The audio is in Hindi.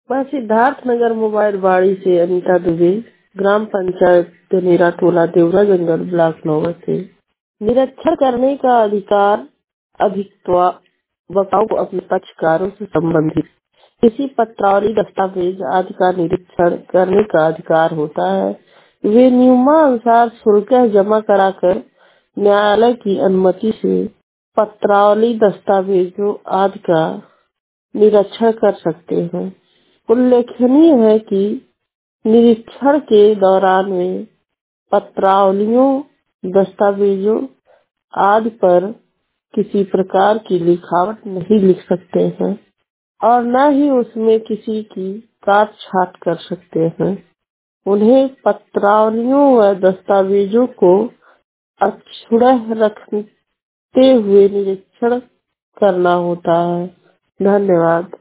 मैं सिद्धार्थ नगर मोबाइल बाड़ी से अनीता दुबे, ग्राम पंचायत गनेरा टोला देवरा जंगल ब्लॉक नौवा से। निरीक्षण करने का अधिकार अभिभावकों को अपने पक्षकारों से संबंधित किसी पत्रावली दस्तावेज आदि का निरीक्षण करने का अधिकार होता है। वे नियमानुसार शुल्क जमा कराकर न्यायालय की अनुमति से पत्रावली दस्तावेजों आदि का निरीक्षण कर सकते हैं। उल्लेखनीय है कि निरीक्षण के दौरान वे पत्रावलियों, दस्तावेजों आदि पर किसी प्रकार की लिखावट नहीं लिख सकते हैं और न ही उसमें किसी की काट छाट कर सकते हैं। उन्हें पत्रावलियों व दस्तावेजों को अक्षुण्ण रखते हुए निरीक्षण करना होता है। धन्यवाद।